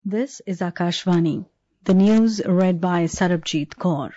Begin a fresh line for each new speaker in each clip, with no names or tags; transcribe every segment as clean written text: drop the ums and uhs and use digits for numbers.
This is Akashvani. The news read by Sarabjit Kaur.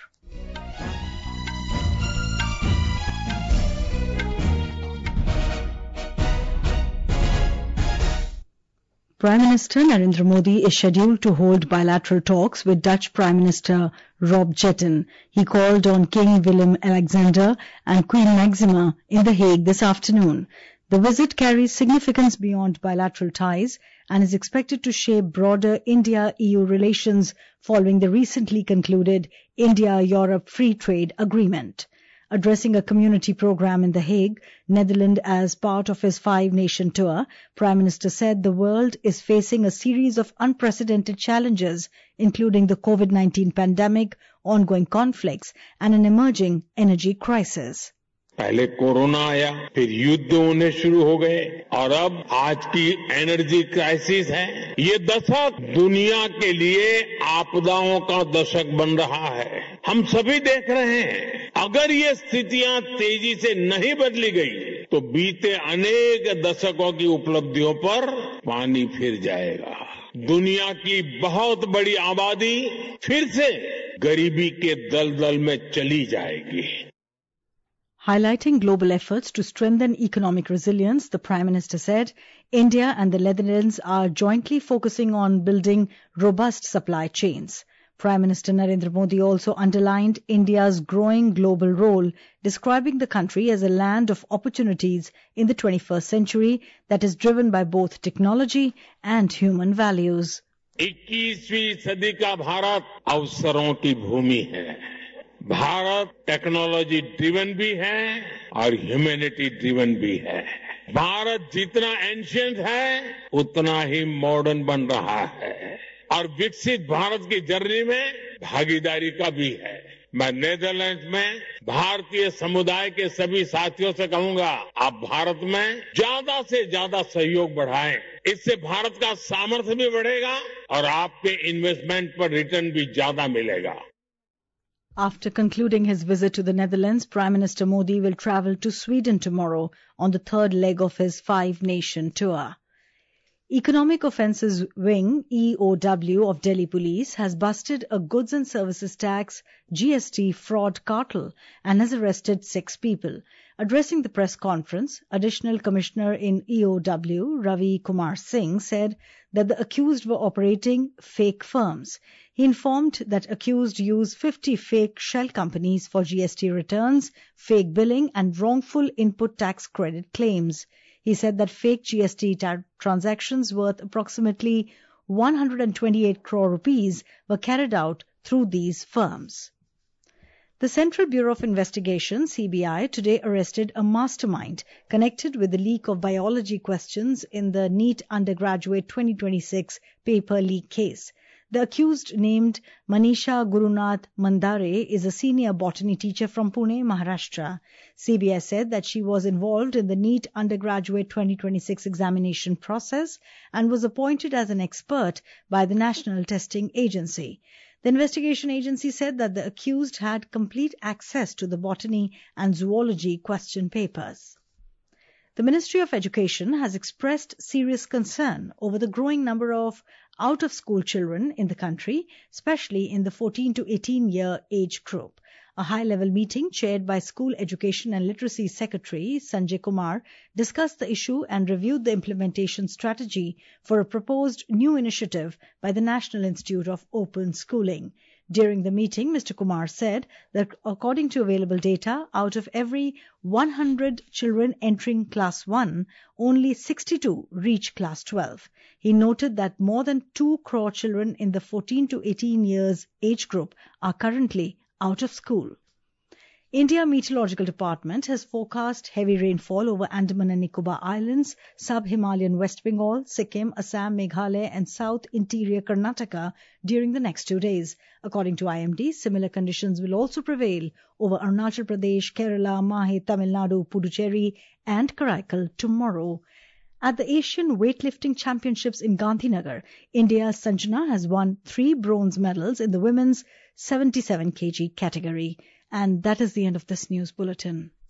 Prime Minister Narendra Modi is scheduled to hold bilateral talks with Dutch Prime Minister Rob Jetten. He called on King Willem-Alexander and Queen Maxima in The Hague this afternoon. The visit carries significance beyond bilateral ties and is expected to shape broader India-EU relations following the recently concluded India-Europe Free Trade Agreement. Addressing a community program in The Hague, Netherlands, as part of his 5-nation tour, Prime Minister said the world is facing a series of unprecedented challenges, including the COVID-19 pandemic, ongoing conflicts, and an emerging energy crisis.
पहले corona आया, फिर युद्ध होने शुरू हो गए और अब आज की एनर्जी क्राइसिस है। ये दशक दुनिया के लिए आपदाओं का दशक बन रहा है। हम सभी देख रहे हैं, अगर ये स्थितियां तेजी से नहीं बदली गई तो बीते अनेक दशकों की उपलब्धियों पर पानी फिर जाएगा। दुनिया की बहुत बड़ी आबादी फिर से गरीबी के दलदल में चली जाएगी।
Highlighting global efforts to strengthen economic resilience, the Prime Minister said India and the Netherlands are jointly focusing on building robust supply chains. Prime Minister Narendra Modi also underlined India's growing global role, describing the country as a land of opportunities in the 21st century that is driven by both technology and human values.
21वीं सदी का भारत अवसरों की भूमि है। Bharat technology driven भी है और humanity driven भी है। भारत जितना एंशिएंट है उतना ही मॉडर्न बन रहा है और विकसित भारत की जर्नी में भागीदारी का भी है। मैं नेदरलैंड्स में भारतीय समुदाय के सभी साथियों से कहूंगा, आप भारत में ज्यादा से ज्यादा सहयोग बढ़ाएं। इससे भारत का सामर्थ्य भी बढ़ेगा और आपके इन्वेस्टमेंट पर रिटर्न भी ज्यादा मिलेगा।
After concluding his visit to the Netherlands, Prime Minister Modi will travel to Sweden tomorrow on the third leg of his 5-nation tour. Economic Offences Wing, EOW, of Delhi Police has busted a goods and services tax GST fraud cartel and has arrested 6 people. Addressing the press conference, Additional Commissioner in EOW, Ravi Kumar Singh, said that the accused were operating fake firms. He informed that accused used 50 fake shell companies for GST returns, fake billing and wrongful input tax credit claims. He said that fake GST transactions worth approximately 128 crore rupees were carried out through these firms. The Central Bureau of Investigation, CBI, today arrested a mastermind connected with the leak of biology questions in the NEET Undergraduate 2026 paper leak case. The accused, named Manisha Gurunath Mandare, is a senior botany teacher from Pune, Maharashtra. CBI said that she was involved in the NEET Undergraduate 2026 examination process and was appointed as an expert by the National Testing Agency. The investigation agency said that the accused had complete access to the botany and zoology question papers. The Ministry of Education has expressed serious concern over the growing number of out-of-school children in the country, especially in the 14 to 18-year age group. A high-level meeting chaired by School Education and Literacy Secretary Sanjay Kumar discussed the issue and reviewed the implementation strategy for a proposed new initiative by the National Institute of Open Schooling. During the meeting, Mr. Kumar said that according to available data, out of every 100 children entering Class 1, only 62 reach Class 12. He noted that more than 2 crore children in the 14 to 18 years age group are currently out of school. India Meteorological Department has forecast heavy rainfall over Andaman and Nicobar Islands, sub-Himalayan West Bengal, Sikkim, Assam, Meghalaya and South Interior Karnataka during the next 2 days. According to IMD, similar conditions will also prevail over Arunachal Pradesh, Kerala, Mahe, Tamil Nadu, Puducherry and Karaikal tomorrow. At the Asian Weightlifting Championships in Gandhinagar, India's Sanjana has won 3 bronze medals in the women's 77 kg category. And that is the end of this news bulletin.